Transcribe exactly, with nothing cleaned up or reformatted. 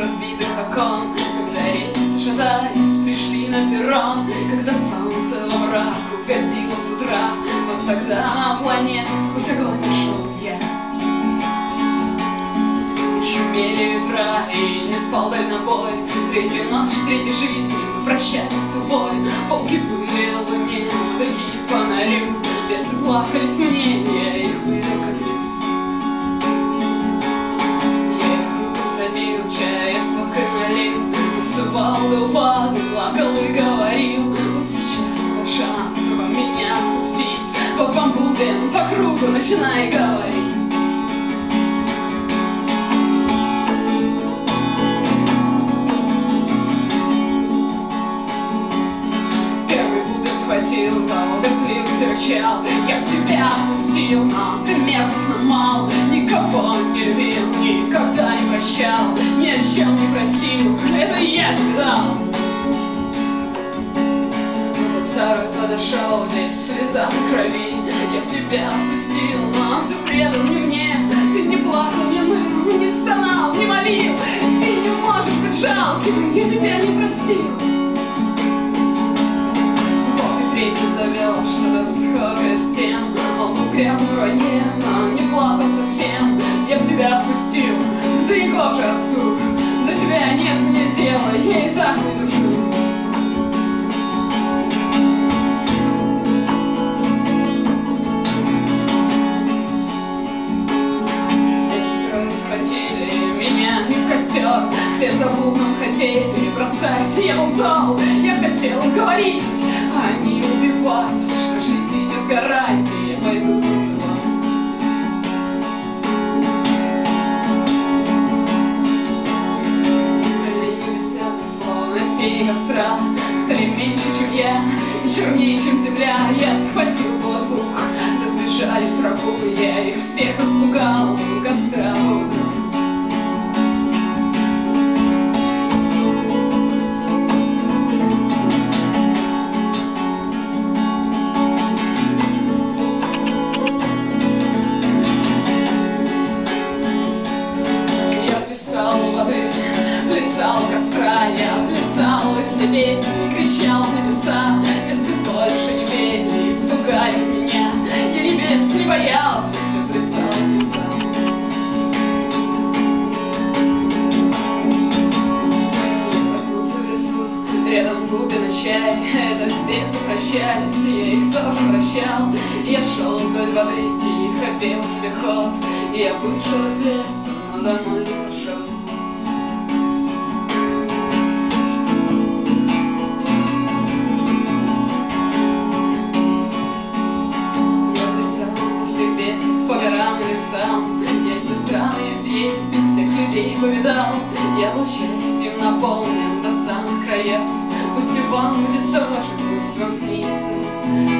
разбитых окон, когда рельсы, шатаясь, пришли на перрон, когда солнце во мрак угодило с утра, вот тогда на планету сквозь огонь нашел я. И шумели ветра, и не спал дальнобой. Третью ночь, третьей жизни мы прощались с тобой. Волки были луне, мотыльки фонарю, лесы плакались мне, я их вывел к огню. Я их в руку садил, чая с водкой налил, танцевал до упаду, плакал и говорил: вот сейчас был шанс вам меня отпустить, вот вам бубен по кругу, начинай говорить. Схватил, долго злился, рычал: я в тебя отпустил, но ты мерзостно мал. Никого не любил, никогда не прощал, ни о чем не просил, это я тебе дал. Вот второй подошел, весь слеза на крови. Я в тебя отпустил, но ты предал не мне. Ты не плакал, не ныл, не стонал, не молил. Ты не можешь быть жалким, я тебя не простил. Третий завел что-то схожее с тем. Он был грязным в войне, но не плакал совсем. Я в тебя отпустил, далеко же отцу. До тебя нет мне дела, я и так не держу. Эти трое схватили меня и в костер, вслед за бубном хотели бросать. Я был зол, я хотел говорить, а они убивать. Что ж, летите, сгорайте, я пойду танцевать. Стали небеса, словно тени костра, стали меньше, чем я, и чернее, чем земля. Я схватил было двух, да сбежали в траву. Я их всех испугал у костра поутру. Плясал у костра, я плясал, и все песни кричал в небеса. Небесы больше не пели, испугались меня. Я небес не боялся, все плясал, плясал. Я проснулся в лесу, рядом бубен и чай. Это бесы прощались, я их тоже прощал. Я шел вдоль воды, тихо пел себе ход. Я вышел из леса, но домой не пошел. По горам и лесам, я все страны изъездил, всех людей повидал. Я был счастьем наполнен до самых краев. Пусть и вам будет тоже, пусть вам снится